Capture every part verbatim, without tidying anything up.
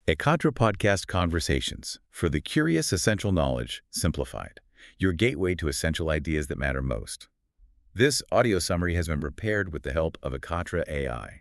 Ekatra Podcast Conversations for the curious essential knowledge simplified. Your gateway to essential ideas that matter most. This audio summary has been prepared with the help of Ekatra A I.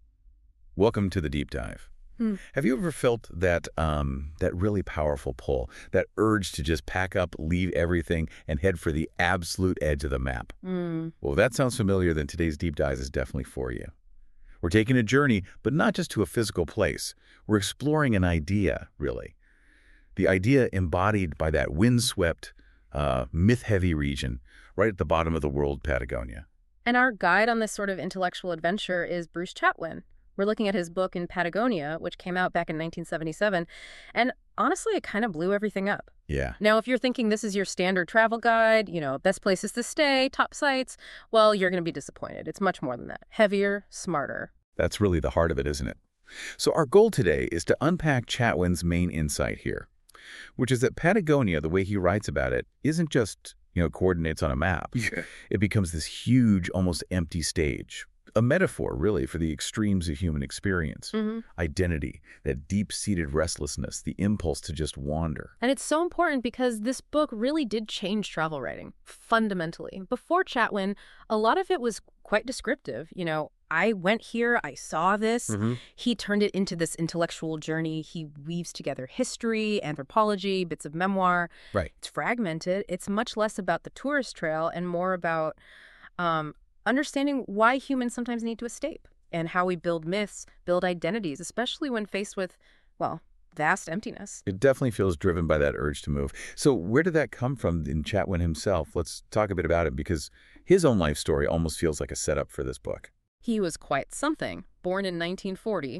Welcome to the deep dive. Hmm. Have you ever felt that um, that really powerful pull, that urge to just pack up, leave everything, and head for the absolute edge of the map? Mm. Well, if that sounds familiar, then today's deep dive is definitely for you. We're taking a journey, but not just to a physical place. We're exploring an idea, really. The idea embodied by that windswept, uh, myth-heavy region right at the bottom of the world, Patagonia. And our guide on this sort of intellectual adventure is Bruce Chatwin. We're looking at his book In Patagonia, which came out back in nineteen seventy-seven, and honestly, it kind of blew everything up. Yeah. Now, if you're thinking this is your standard travel guide, you know, best places to stay, top sites, well, you're going to be disappointed. It's much more than that. Heavier, smarter. That's really the heart of it, isn't it? So our goal today is to unpack Chatwin's main insight here, which is that Patagonia, the way he writes about it, isn't just, you know, coordinates on a map. Yeah. It becomes this huge, almost empty stage. A metaphor, really, for the extremes of human experience. Mm-hmm. Identity, that deep-seated restlessness, the impulse to just wander. And it's so important because this book really did change travel writing, fundamentally. Before Chatwin, a lot of it was quite descriptive. You know, I went here, I saw this. Mm-hmm. He turned it into this intellectual journey. He weaves together history, anthropology, bits of memoir. Right. It's fragmented. It's much less about the tourist trail and more about um, understanding why humans sometimes need to escape and how we build myths, build identities, especially when faced with, well, vast emptiness. It definitely feels driven by that urge to move. So where did that come from in Chatwin himself? Let's talk a bit about it, because his own life story almost feels like a setup for this book. He was quite something, born in nineteen forty,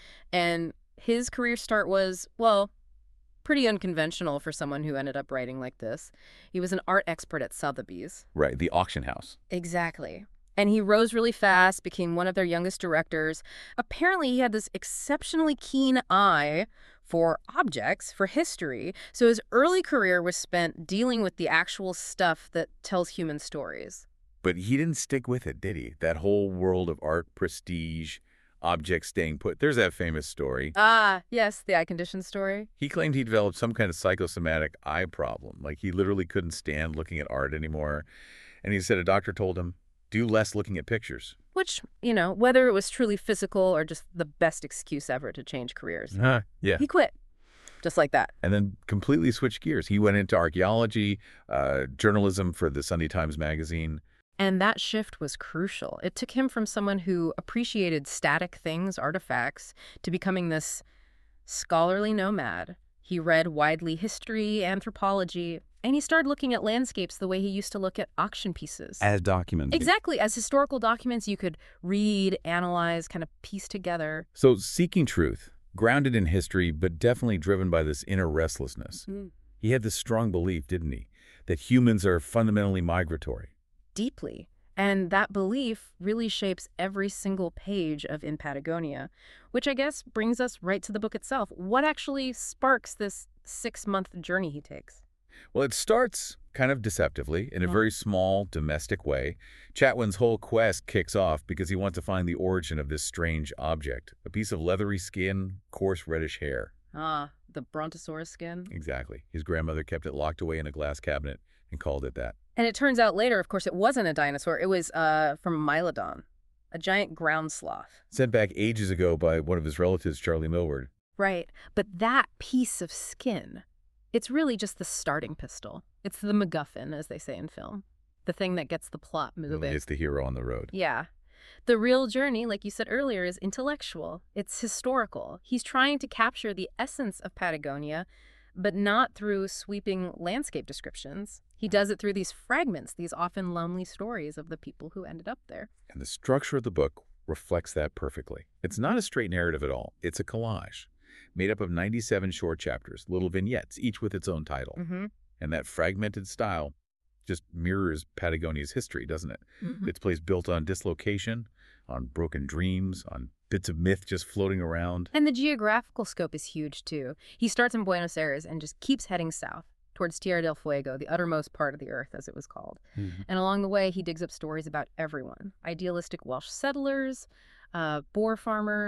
and his career start was, well, pretty unconventional for someone who ended up writing like this. He was an art expert at Sotheby's. Right, the auction house. Exactly. And he rose really fast, became one of their youngest directors. Apparently, he had this exceptionally keen eye for objects, for history. So his early career was spent dealing with the actual stuff that tells human stories. But he didn't stick with it, did he? That whole world of art, prestige, objects staying put. There's that famous story. Ah, yes, the eye condition story. He claimed he developed some kind of psychosomatic eye problem. Like he literally couldn't stand looking at art anymore. And he said a doctor told him, do less looking at pictures. Which, you know, whether it was truly physical or just the best excuse ever to change careers. Huh, yeah. He quit. Just like that. And then completely switched gears. He went into archaeology, uh, journalism for the Sunday Times Magazine. And that shift was crucial. It took him from someone who appreciated static things, artifacts, to becoming this scholarly nomad. He read widely history, anthropology, and he started looking at landscapes the way he used to look at auction pieces. As documents. Exactly. As historical documents you could read, analyze, kind of piece together. So seeking truth, grounded in history, but definitely driven by this inner restlessness. Mm. He had this strong belief, didn't he, that humans are fundamentally migratory. Deeply. And that belief really shapes every single page of In Patagonia, which I guess brings us right to the book itself. What actually sparks this six-month journey he takes? Well, it starts kind of deceptively, in a Yeah. very small, domestic way. Chatwin's whole quest kicks off because he wants to find the origin of this strange object, a piece of leathery skin, coarse reddish hair. Ah, the Brontosaurus skin. Exactly. His grandmother kept it locked away in a glass cabinet and called it that. And it turns out later, of course, it wasn't a dinosaur. It was uh, from Mylodon, a giant ground sloth. Sent back ages ago by one of his relatives, Charlie Millward. Right. But that piece of skin, it's really just the starting pistol. It's the MacGuffin, as they say in film. The thing that gets the plot moving. It's the hero on the road. Yeah. The real journey, like you said earlier, is intellectual. It's historical. He's trying to capture the essence of Patagonia, but not through sweeping landscape descriptions. He does it through these fragments, these often lonely stories of the people who ended up there. And the structure of the book reflects that perfectly. It's not a straight narrative at all. It's a collage made up of ninety-seven short chapters, little vignettes, each with its own title. Mm-hmm. And that fragmented style just mirrors Patagonia's history, doesn't it? Mm-hmm. It's a place built on dislocation, on broken dreams, on bits of myth just floating around. And the geographical scope is huge, too. He starts in Buenos Aires and just keeps heading south towards Tierra del Fuego, the uttermost part of the earth, as it was called. Mm-hmm. And along the way, he digs up stories about everyone. Idealistic Welsh settlers, uh, boar farmers,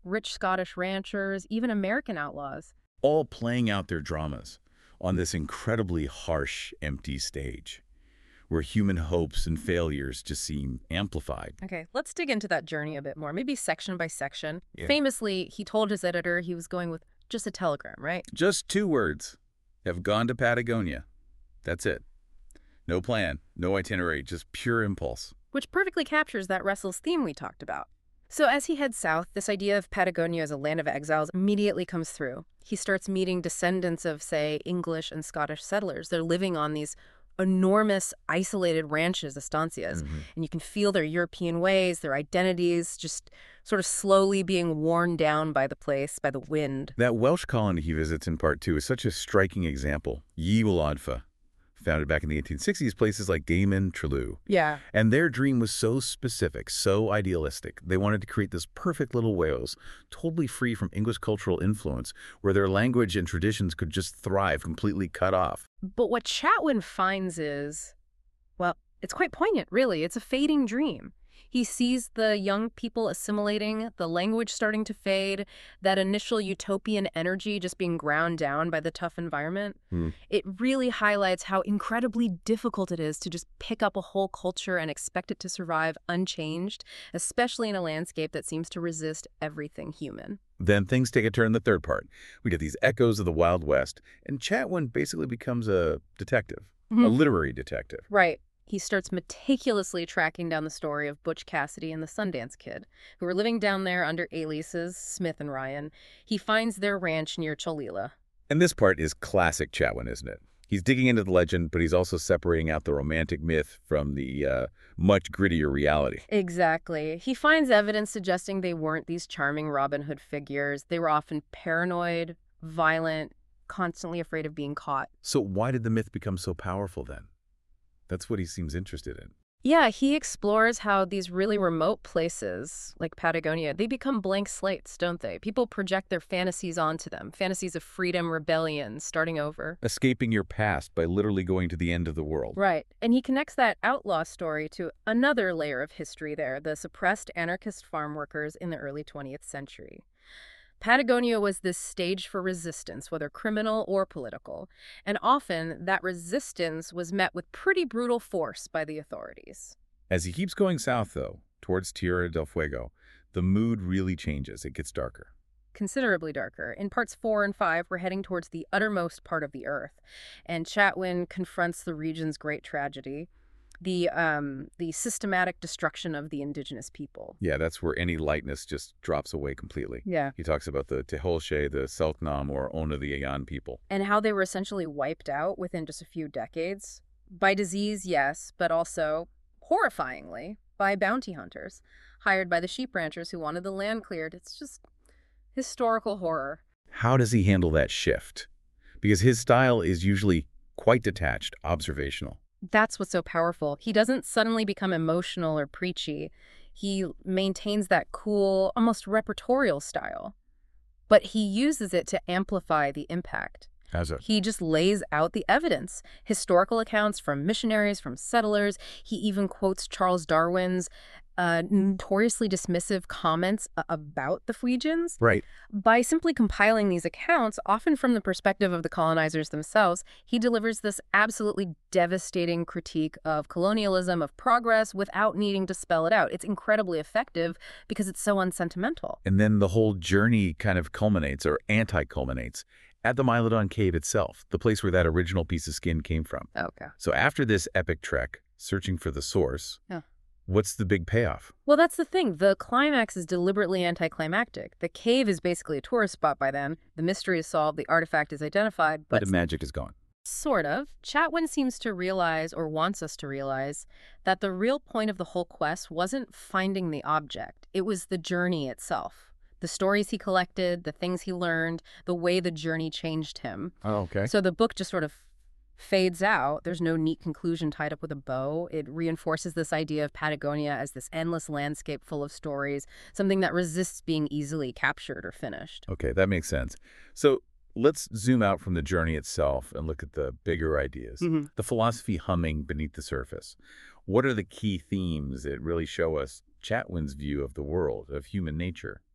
rich Scottish ranchers, even American outlaws. All playing out their dramas on this incredibly harsh, empty stage, where human hopes and failures just seem amplified. Okay, let's dig into that journey a bit more, maybe section by section. Yeah. Famously, he told his editor he was going with just a telegram, right? Just two words. Have gone to Patagonia. That's it. No plan, no itinerary, just pure impulse. Which perfectly captures that restless theme we talked about. So as he heads south, this idea of Patagonia as a land of exiles immediately comes through. He starts meeting descendants of, say, English and Scottish settlers. They're living on these enormous, isolated ranches, estancias, Mm-hmm. and you can feel their European ways, their identities, just sort of slowly being worn down by the place, by the wind. That Welsh colony he visits in part two is such a striking example. Yi Wladfa, founded back in the eighteen sixties, places like Damon, Trelew. Yeah. And their dream was so specific, so idealistic. They wanted to create this perfect little Wales, totally free from English cultural influence, where their language and traditions could just thrive, completely cut off. But what Chatwin finds is, well, it's quite poignant, really. It's a fading dream. He sees the young people assimilating, the language starting to fade, that initial utopian energy just being ground down by the tough environment. Hmm. It really highlights how incredibly difficult it is to just pick up a whole culture and expect it to survive unchanged, especially in a landscape that seems to resist everything human. Then things take a turn in the third part. We get these echoes of the Wild West, and Chatwin basically becomes a detective, Mhm. a literary detective. Right. He starts meticulously tracking down the story of Butch Cassidy and the Sundance Kid, who are living down there under aliases Smith and Ryan. He finds their ranch near Cholula. And this part is classic Chatwin, isn't it? He's digging into the legend, but he's also separating out the romantic myth from the uh, much grittier reality. Exactly. He finds evidence suggesting they weren't these charming Robin Hood figures. They were often paranoid, violent, constantly afraid of being caught. So why did the myth become so powerful then? That's what he seems interested in. Yeah, he explores how these really remote places, like Patagonia, they become blank slates, don't they? People project their fantasies onto them, fantasies of freedom, rebellion, starting over. Escaping your past by literally going to the end of the world. Right. And he connects that outlaw story to another layer of history there, the suppressed anarchist farm workers in the early twentieth century. Patagonia was this stage for resistance, whether criminal or political, and often that resistance was met with pretty brutal force by the authorities. As he keeps going south, though, towards Tierra del Fuego, the mood really changes. It gets darker. Considerably darker. In parts four and five, we're heading towards the uttermost part of the earth, and Chatwin confronts the region's great tragedy, the um, the systematic destruction of the indigenous people. Yeah, that's where any lightness just drops away completely. Yeah. He talks about the Tehuelche, the Selknam, or Ona the Ayan people. And how they were essentially wiped out within just a few decades. By disease, yes, but also, horrifyingly, by bounty hunters, hired by the sheep ranchers who wanted the land cleared. It's just historical horror. How does he handle that shift? Because his style is usually quite detached, observational. That's what's so powerful. He doesn't suddenly become emotional or preachy. He maintains that cool, almost repertorial style. But he uses it to amplify the impact. As a He just lays out the evidence. Historical accounts from missionaries, from settlers. He even quotes Charles Darwin's uh, notoriously dismissive comments uh, about the Fuegians. Right. By simply compiling these accounts, often from the perspective of the colonizers themselves, he delivers this absolutely devastating critique of colonialism, of progress, without needing to spell it out. It's incredibly effective because it's so unsentimental. And then the whole journey kind of culminates, or anti-culminates, at the Mylodon Cave itself, the place where that original piece of skin came from. Okay. So after this epic trek, searching for the source, Yeah. what's the big payoff? Well, that's the thing. The climax is deliberately anticlimactic. The cave is basically a tourist spot by then. The mystery is solved. The artifact is identified. But But the magic is gone. sort of. Chatwin seems to realize, or wants us to realize, that the real point of the whole quest wasn't finding the object. It was the journey itself. The stories he collected, the things he learned, the way the journey changed him. Oh, okay. So the book just sort of fades out. There's no neat conclusion tied up with a bow. It reinforces this idea of Patagonia as this endless landscape full of stories, something that resists being easily captured or finished. Okay, that makes sense. So let's zoom out from the journey itself and look at the bigger ideas. Mm-hmm. The philosophy humming beneath the surface. What are the key themes that really show us Chatwin's view of the world, of human nature?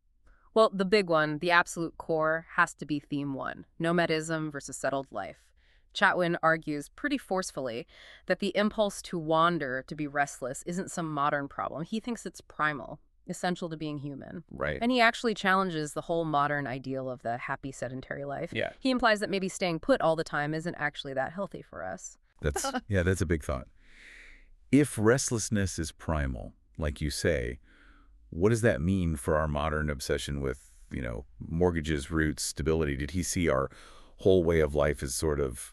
Well, the big one, the absolute core, has to be theme one, nomadism versus settled life. Chatwin argues pretty forcefully that the impulse to wander, to be restless, isn't some modern problem. He thinks it's primal, essential to being human. Right. And he actually challenges the whole modern ideal of the happy sedentary life. Yeah. He implies that maybe staying put all the time isn't actually that healthy for us. That's yeah, that's a big thought. If restlessness is primal, like you say, what does that mean for our modern obsession with, you know, mortgages, roots, stability? Did he see our whole way of life as sort of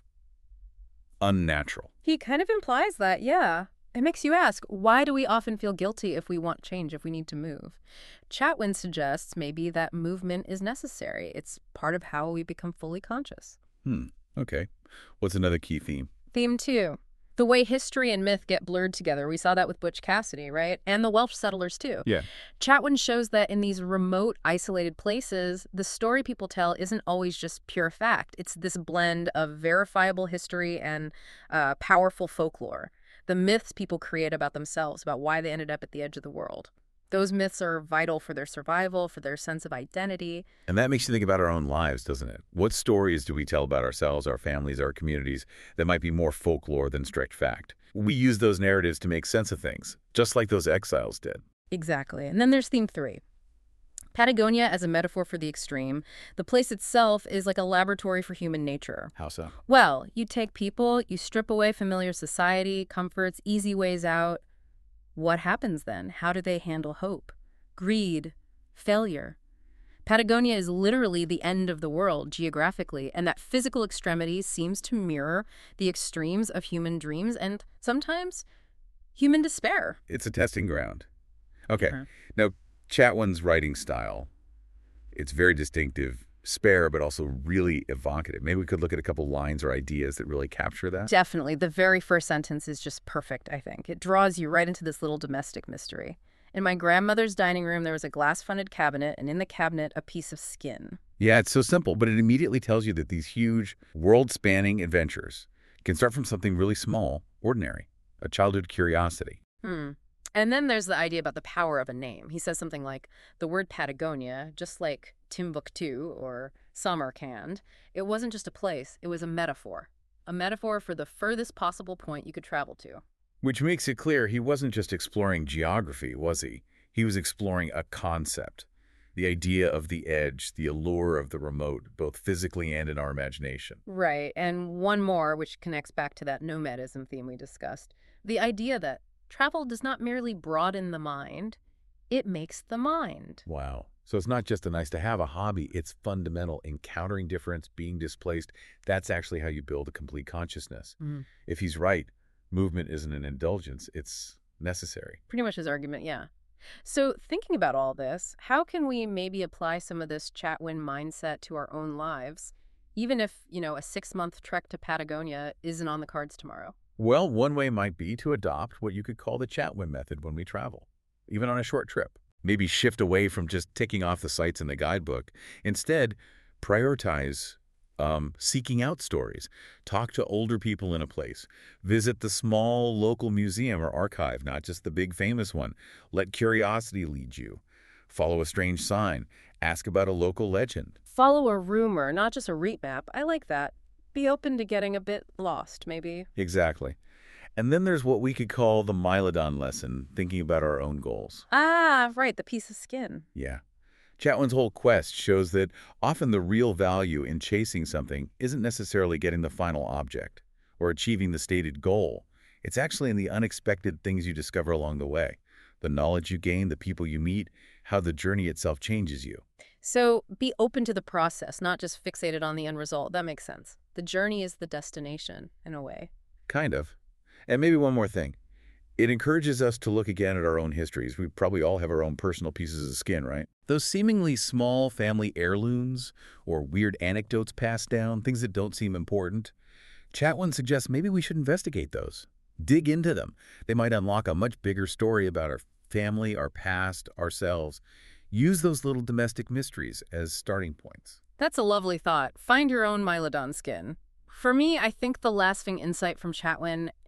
unnatural? He kind of implies that, yeah. It makes you ask, why do we often feel guilty if we want change, if we need to move? Chatwin suggests maybe that movement is necessary. It's part of how we become fully conscious. Hmm. Okay. What's another key theme? Theme two, the way history and myth get blurred together. We saw that with Butch Cassidy, right? And the Welsh settlers, too. Yeah. Chatwin shows that in these remote, isolated places, the story people tell isn't always just pure fact. It's this blend of verifiable history and uh, powerful folklore. The myths people create about themselves, about why they ended up at the edge of the world. Those myths are vital for their survival, for their sense of identity. And that makes you think about our own lives, doesn't it? What stories do we tell about ourselves, our families, our communities that might be more folklore than strict fact? We use those narratives to make sense of things, just like those exiles did. Exactly. And then there's theme three. Patagonia as a metaphor for the extreme. The place itself is like a laboratory for human nature. How so? Well, you take people, you strip away familiar society, comforts, easy ways out. What happens then? How do they handle hope, greed, failure? Patagonia is literally the end of the world geographically, and that physical extremity seems to mirror the extremes of human dreams and sometimes human despair. It's a testing ground. Okay. Uh-huh. Now, Chatwin's writing style, it's very distinctive, spare, but also really evocative. Maybe we could look at a couple lines or ideas that really capture that. Definitely. The very first sentence is just perfect, I think. It draws you right into this little domestic mystery. In my grandmother's dining room, there was a glass-fronted cabinet, and in the cabinet, a piece of skin. Yeah, it's so simple, but it immediately tells you that these huge, world-spanning adventures can start from something really small, ordinary, a childhood curiosity. Hmm. And then there's the idea about the power of a name. He says something like, the word Patagonia, just like Timbuktu or Samarkand, it wasn't just a place, it was a metaphor. A metaphor for the furthest possible point you could travel to. Which makes it clear he wasn't just exploring geography, was he? He was exploring a concept, the idea of the edge, the allure of the remote, both physically and in our imagination. Right, and one more, which connects back to that nomadism theme we discussed. The idea that travel does not merely broaden the mind, it makes the mind. Wow. So it's not just a nice to have a hobby, it's fundamental. Encountering difference, being displaced, that's actually how you build a complete consciousness. Mm. If he's right, movement isn't an indulgence, it's necessary. Pretty much his argument, yeah. So thinking about all this, how can we maybe apply some of this Chatwin mindset to our own lives, even if, you know, a six-month trek to Patagonia isn't on the cards tomorrow? Well, one way might be to adopt what you could call the Chatwin method when we travel, even on a short trip. Maybe shift away from just ticking off the sites in the guidebook. Instead, prioritize um, seeking out stories. Talk to older people in a place. Visit the small local museum or archive, not just the big famous one. Let curiosity lead you. Follow a strange sign. Ask about a local legend. Follow a rumor, not just a route map. I like that. Be open to getting a bit lost, maybe. Exactly. And then there's what we could call the Mylodon lesson, thinking about our own goals. Ah, right, the piece of skin. Yeah. Chatwin's whole quest shows that often the real value in chasing something isn't necessarily getting the final object or achieving the stated goal. It's actually in the unexpected things you discover along the way, the knowledge you gain, the people you meet, how the journey itself changes you. So be open to the process, not just fixated on the end result. That makes sense. The journey is the destination, in a way. Kind of. And maybe one more thing. It encourages us to look again at our own histories. We probably all have our own personal pieces of skin, right? Those seemingly small family heirlooms or weird anecdotes passed down, things that don't seem important. Chatwin suggests maybe we should investigate those. Dig into them. They might unlock a much bigger story about our family, our past, ourselves. Use those little domestic mysteries as starting points. That's a lovely thought. Find your own Mylodon skin. For me, I think the lasting insight from Chatwin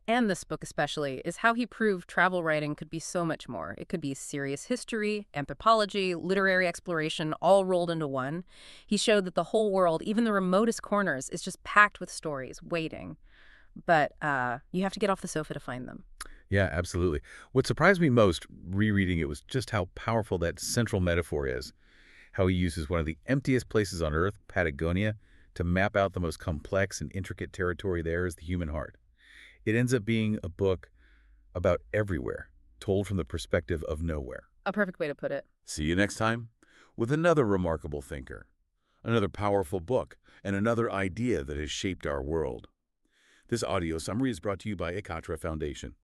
and this book especially, is how he proved travel writing could be so much more. It could be serious history, anthropology, literary exploration, all rolled into one. He showed that the whole world, even the remotest corners, is just packed with stories waiting. But uh, you have to get off the sofa to find them. Yeah, absolutely. What surprised me most rereading it was just how powerful that central metaphor is. How he uses one of the emptiest places on Earth, Patagonia, to map out the most complex and intricate territory there is the human heart. It ends up being a book about everywhere, told from the perspective of nowhere. A perfect way to put it. See you next time with another remarkable thinker, another powerful book, and another idea that has shaped our world. This audio summary is brought to you by Ekatra Foundation.